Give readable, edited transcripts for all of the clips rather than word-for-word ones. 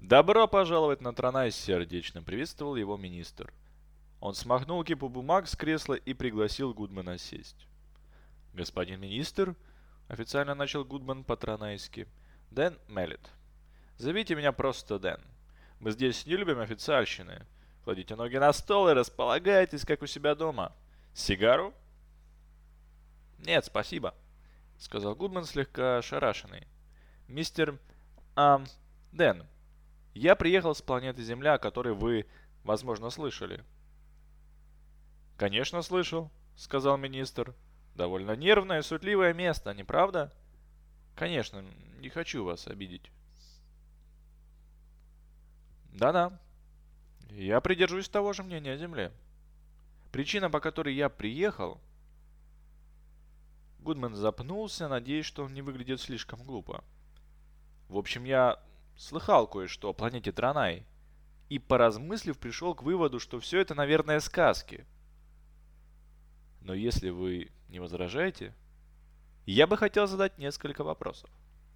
«Добро пожаловать на Транай!» — сердечно приветствовал его министр. Он смахнул кипу бумаг с кресла и пригласил Гудмана сесть. «Господин министр», — официально начал Гудман по-транайски, — «Дэн Меллет. Зовите меня просто Дэн. Мы здесь не любим официальщины. Кладите ноги на стол и располагайтесь, как у себя дома. Сигару?» «Нет, спасибо», — сказал Гудман слегка ошарашенный. «Мистер... А, Дэн, я приехал с планеты Земля, о которой вы, возможно, слышали». «Конечно, слышал», — сказал министр. «Довольно нервное, суетливое место, не правда?» «Конечно, не хочу вас обидеть». «Да-да, я придерживаюсь того же мнения о Земле. Причина, по которой я приехал...» Гудман запнулся, надеясь, что он не выглядит слишком глупо. «В общем, я слыхал кое-что о планете Транай, и, поразмыслив, пришел к выводу, что все это, наверное, сказки. Но если вы не возражаете, я бы хотел задать несколько вопросов».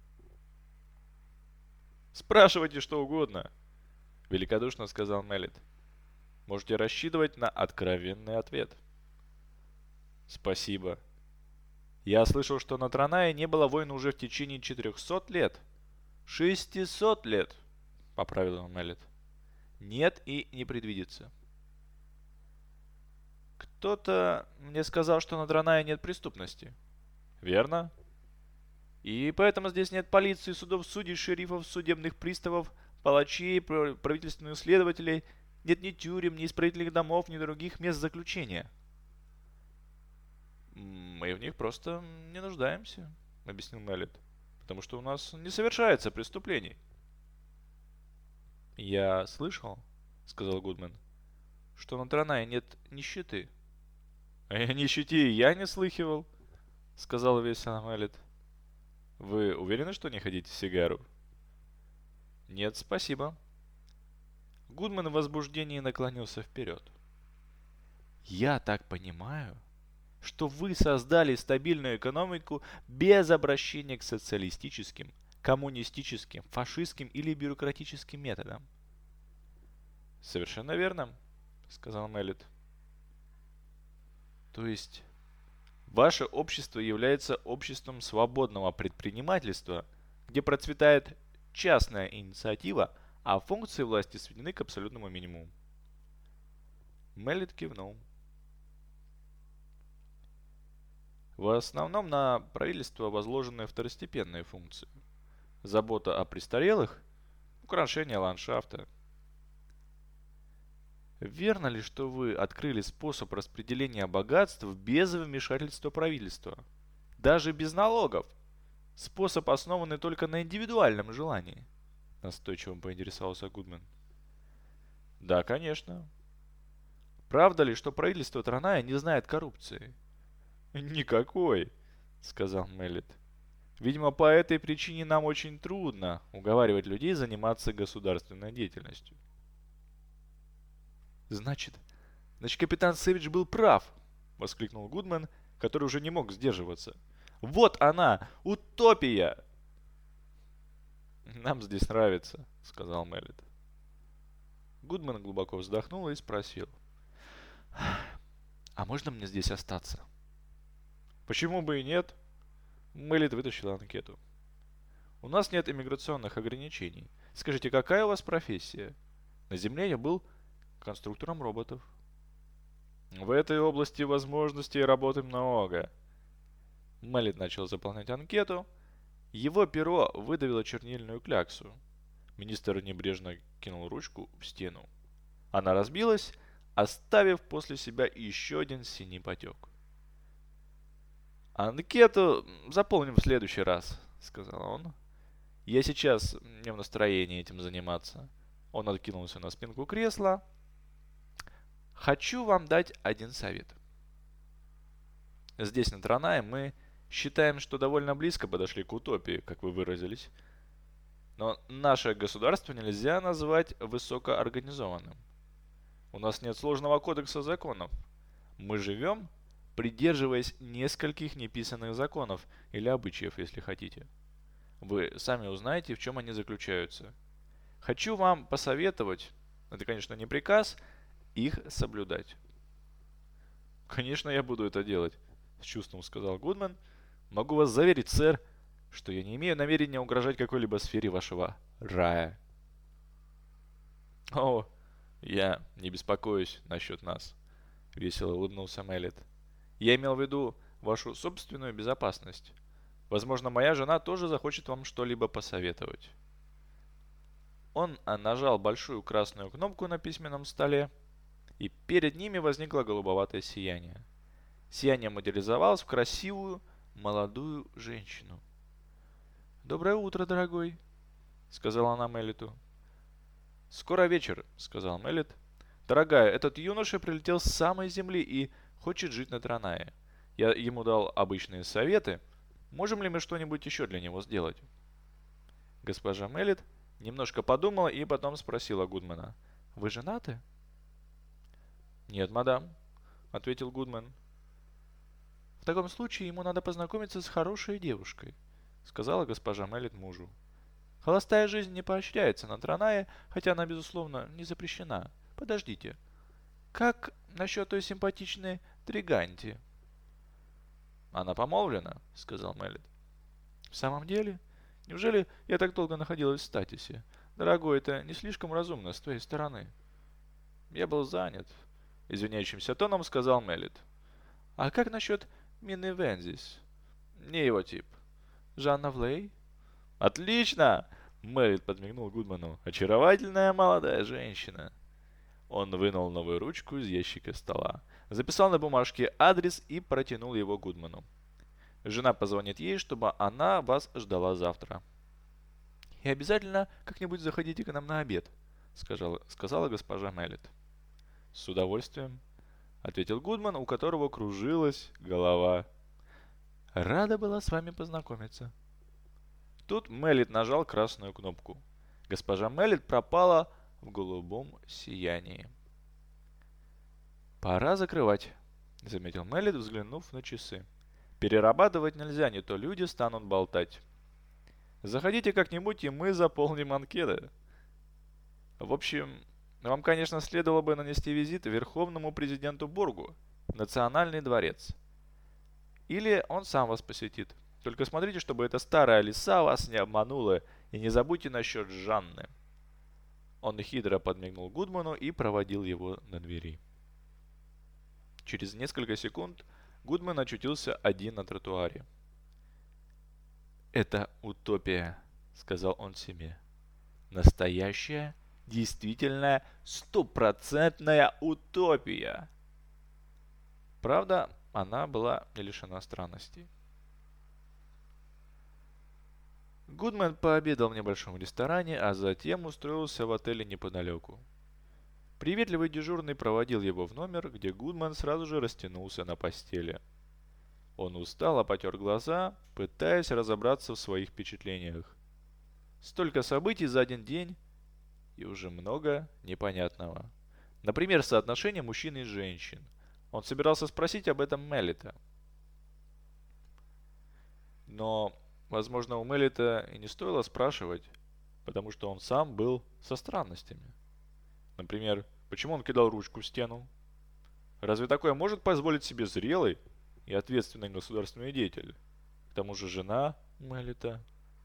«Спрашивайте что угодно», — великодушно сказал Меллет. «Можете рассчитывать на откровенный ответ». «Спасибо. Я слышал, что на Транае не было войн уже в течение 400 лет». «600 лет», — поправил он Меллет. «Нет и не предвидится». «Кто-то мне сказал, что на Транае нет преступности». «Верно. И поэтому здесь нет полиции, судов, судей, шерифов, судебных приставов, палачей, правительственных следователей, нет ни тюрем, ни исправительных домов, ни других мест заключения». «Мы в них просто не нуждаемся», — объяснил Меллет, «потому что у нас не совершается преступлений». «Я слышал», — сказал Гудман, — «что на Транае нет нищеты». «О нищете я не слыхивал», — сказал весело Меллет. «Вы уверены, что не хотите сигару?» «Нет, спасибо». Гудман в возбуждении наклонился вперед. «Я так понимаю, что вы создали стабильную экономику без обращения к социалистическим, коммунистическим, фашистским или бюрократическим методам». «Совершенно верно», — сказал Меллет. «То есть ваше общество является обществом свободного предпринимательства, где процветает частная инициатива, а функции власти сведены к абсолютному минимуму». Меллет кивнул. В основном на правительство возложены второстепенные функции. Забота о престарелых, украшение ландшафта. Верно ли, что вы открыли способ распределения богатств без вмешательства правительства? Даже без налогов? Способ, основанный только на индивидуальном желании? Настойчиво поинтересовался Гудман. Да, конечно. Правда ли, что правительство Траная не знает коррупции? Никакой, сказал Меллет. Видимо, по этой причине нам очень трудно уговаривать людей заниматься государственной деятельностью. Значит, капитан Сэвидж был прав, воскликнул Гудман, который уже не мог сдерживаться. Вот она, утопия! Нам здесь нравится, сказал Меллет. Гудман глубоко вздохнул и спросил. А можно мне здесь остаться? Почему бы и нет? Меллет вытащил анкету. У нас нет иммиграционных ограничений. Скажите, какая у вас профессия? На Земле я был конструктором роботов. В этой области возможностей работы много. Меллет начал заполнять анкету. Его перо выдавило чернильную кляксу. Министр небрежно кинул ручку в стену. Она разбилась, оставив после себя еще один синий потек. «Анкету заполним в следующий раз», — сказал он. «Я сейчас не в настроении этим заниматься». Он откинулся на спинку кресла. «Хочу вам дать один совет. Здесь, на Транае, мы считаем, что довольно близко подошли к утопии, как вы выразились. Но наше государство нельзя назвать высокоорганизованным. У нас нет сложного кодекса законов. Мы живем, придерживаясь нескольких неписанных законов или обычаев, если хотите. Вы сами узнаете, в чем они заключаются. Хочу вам посоветовать, это, конечно, не приказ, их соблюдать. Конечно, я буду это делать, с чувством сказал Гудман. Могу вас заверить, сэр, что я не имею намерения угрожать какой-либо сфере вашего рая. О, я не беспокоюсь насчет нас, весело улыбнулся Мэллет. Я имел в виду вашу собственную безопасность. Возможно, моя жена тоже захочет вам что-либо посоветовать. Он нажал большую красную кнопку на письменном столе, и перед ними возникло голубоватое сияние. Сияние материализовалось в красивую молодую женщину. «Доброе утро, дорогой», — сказала она Мэллету. «Скоро вечер», — сказал Мэллет. «Дорогая, этот юноша прилетел с самой земли и хочет жить на Транае. Я ему дал обычные советы. Можем ли мы что-нибудь еще для него сделать?» Госпожа Мэллет немножко подумала и потом спросила Гудмана. «Вы женаты?» «Нет, мадам», — ответил Гудман. «В таком случае ему надо познакомиться с хорошей девушкой», — сказала госпожа Мэллет мужу. «Холостая жизнь не поощряется на Транае, хотя она, безусловно, не запрещена. Подождите. Как насчет той симпатичной Триганти?» «Она помолвлена», — сказал Мэллет. «В самом деле? Неужели я так долго находилась в статусе? Дорогой, это не слишком разумно с твоей стороны». «Я был занят», — извиняющимся тоном сказал Мэллет. «А как насчет Мины Вензис?» «Не его тип». «Жанна Влей?» «Отлично!» — Мэллет подмигнул Гудману. «Очаровательная молодая женщина». Он вынул новую ручку из ящика стола, записал на бумажке адрес и протянул его Гудману. «Жена позвонит ей, чтобы она вас ждала завтра». «И обязательно как-нибудь заходите к нам на обед», — сказала госпожа Мэллет. «С удовольствием», — ответил Гудман, у которого кружилась голова. «Рада была с вами познакомиться». Тут Мэллет нажал красную кнопку. Госпожа Мэллет пропала в голубом сиянии. «Пора закрывать», — заметил Мэллет, взглянув на часы. «Перерабатывать нельзя, не то люди станут болтать. Заходите как-нибудь, и мы заполним анкеты. В общем, вам, конечно, следовало бы нанести визит верховному президенту Боргу в Национальный дворец. Или он сам вас посетит. Только смотрите, чтобы эта старая лиса вас не обманула, и не забудьте насчет Жанны». Он хитро подмигнул Гудману и проводил его до двери. Через несколько секунд Гудман очутился один на тротуаре. «Это утопия», — сказал он себе. «Настоящая, действительная, стопроцентная утопия». Правда, она была не лишена странностей. Гудман пообедал в небольшом ресторане, а затем устроился в отеле неподалеку. Приветливый дежурный проводил его в номер, где Гудман сразу же растянулся на постели. Он устало потер глаза, пытаясь разобраться в своих впечатлениях. Столько событий за один день и уже много непонятного. Например, соотношение мужчин и женщин. Он собирался спросить об этом Мэллета. Но, возможно, у Мэллета и не стоило спрашивать, потому что он сам был со странностями. Например, почему он кидал ручку в стену? Разве такое может позволить себе зрелый и ответственный государственный деятель? К тому же жена Мэллета.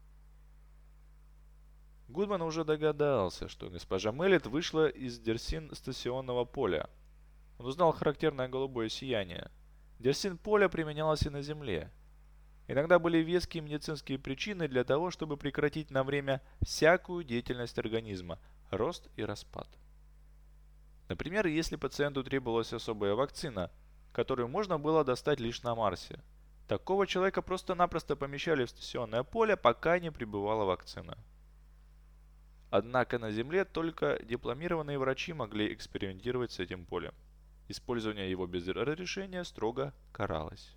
Гудман уже догадался, что госпожа Мэллет вышла из Дерсин стационного поля. Он узнал характерное голубое сияние. Дерсин поля применялось и на Земле. Иногда были веские медицинские причины для того, чтобы прекратить на время всякую деятельность организма, рост и распад. Например, если пациенту требовалась особая вакцина, которую можно было достать лишь на Марсе. Такого человека просто-напросто помещали в стационное поле, пока не прибывала вакцина. Однако на Земле только дипломированные врачи могли экспериментировать с этим полем. Использование его без разрешения строго каралось.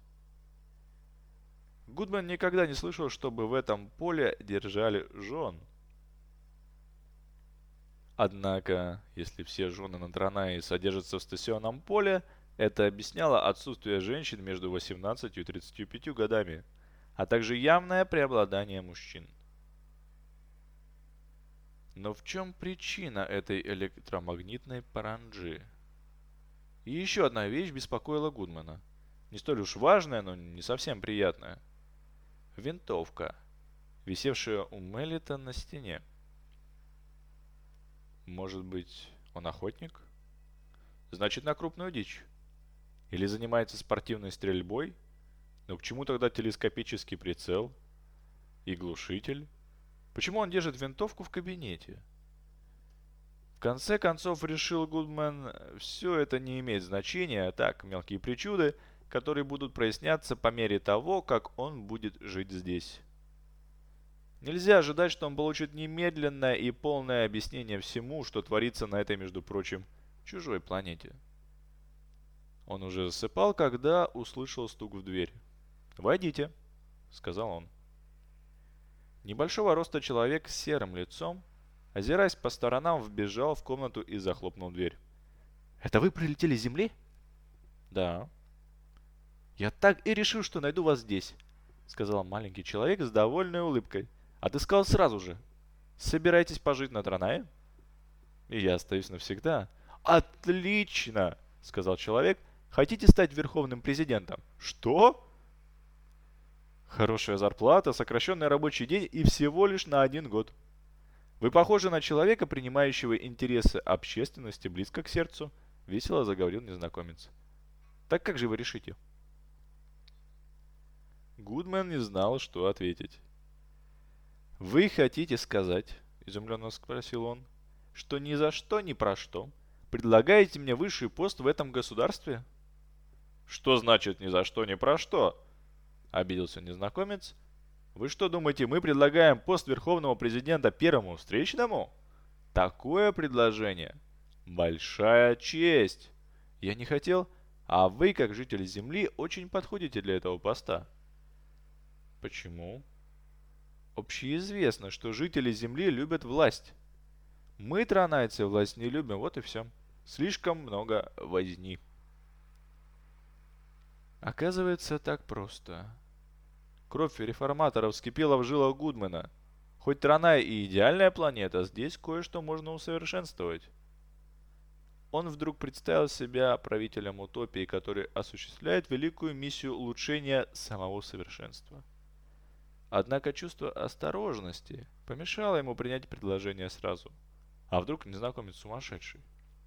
Гудман никогда не слышал, чтобы в этом поле держали жен. Однако, если все жены на Транае содержатся в стационарном поле, это объясняло отсутствие женщин между 18 и 35 годами, а также явное преобладание мужчин. Но в чем причина этой электромагнитной паранджи? И еще одна вещь беспокоила Гудмана. Не столь уж важная, но не совсем приятная. Винтовка, висевшая у Меллета на стене. Может быть, он охотник? Значит, на крупную дичь. Или занимается спортивной стрельбой? Но к чему тогда телескопический прицел и глушитель? Почему он держит винтовку в кабинете? В конце концов, решил Гудман, все это не имеет значения, а так, мелкие причуды, которые будут проясняться по мере того, как он будет жить здесь. Нельзя ожидать, что он получит немедленное и полное объяснение всему, что творится на этой, между прочим, чужой планете. Он уже засыпал, когда услышал стук в дверь. «Войдите», — сказал он. Небольшого роста человек с серым лицом, озираясь по сторонам, вбежал в комнату и захлопнул дверь. «Это вы прилетели с Земли?» «Да». «Я так и решил, что найду вас здесь», — сказал маленький человек с довольной улыбкой. «Отыскал сразу же. Собираетесь пожить на Транае?» «И я остаюсь навсегда». «Отлично!» — сказал человек. «Хотите стать верховным президентом?» «Что?» «Хорошая зарплата, сокращенный рабочий день и всего лишь на 1 год. Вы похожи на человека, принимающего интересы общественности близко к сердцу», — весело заговорил незнакомец. «Так как же вы решите?» Гудман не знал, что ответить. «Вы хотите сказать, — изумленно спросил он, — что ни за что, ни про что предлагаете мне высший пост в этом государстве?» «Что значит ни за что, ни про что?» — обиделся незнакомец. «Вы что думаете, мы предлагаем пост верховного президента первому встречному? Такое предложение — большая честь. Я не хотел, а вы, как житель Земли, очень подходите для этого поста». «Почему?» «Общеизвестно, что жители Земли любят власть. Мы, транайцы, власть не любим, вот и все. Слишком много возни». Оказывается, так просто. Кровь реформаторов вскипела в жилах Гудмана. Хоть Транай и идеальная планета, здесь кое-что можно усовершенствовать. Он вдруг представил себя правителем утопии, который осуществляет великую миссию улучшения самого совершенства. Однако чувство осторожности помешало ему принять предложение сразу. А вдруг незнакомец сумасшедший?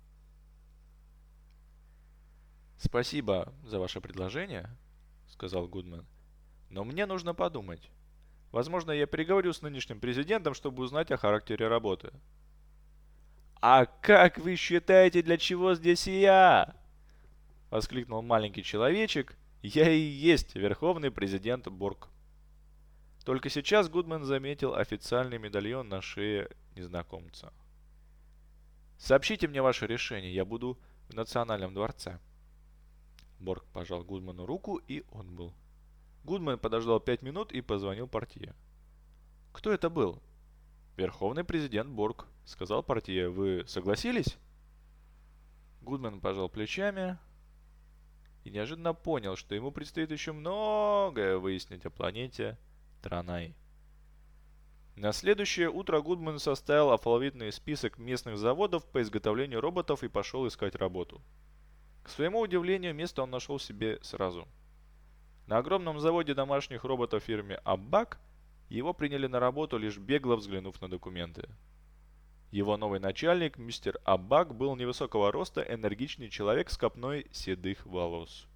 «Спасибо за ваше предложение», — сказал Гудман. «Но мне нужно подумать. Возможно, я переговорю с нынешним президентом, чтобы узнать о характере работы». «А как вы считаете, для чего здесь я?» — воскликнул маленький человечек. «Я и есть верховный президент Борг». Только сейчас Гудман заметил официальный медальон на шее незнакомца. «Сообщите мне ваше решение, я буду в Национальном дворце». Борг пожал Гудману руку, и он был. Гудман подождал 5 минут и позвонил портье. «Кто это был?» «Верховный президент Борг», — сказал портье. «Вы согласились?» Гудман пожал плечами и неожиданно понял, что ему предстоит еще многое выяснить о планете Транай. На следующее утро Гудман составил алфавитный список местных заводов по изготовлению роботов и пошел искать работу. К своему удивлению, место он нашел себе сразу. На огромном заводе домашних роботов фирме Аббак его приняли на работу, лишь бегло взглянув на документы. Его новый начальник, мистер Аббак, был невысокого роста, энергичный человек с копной седых волос.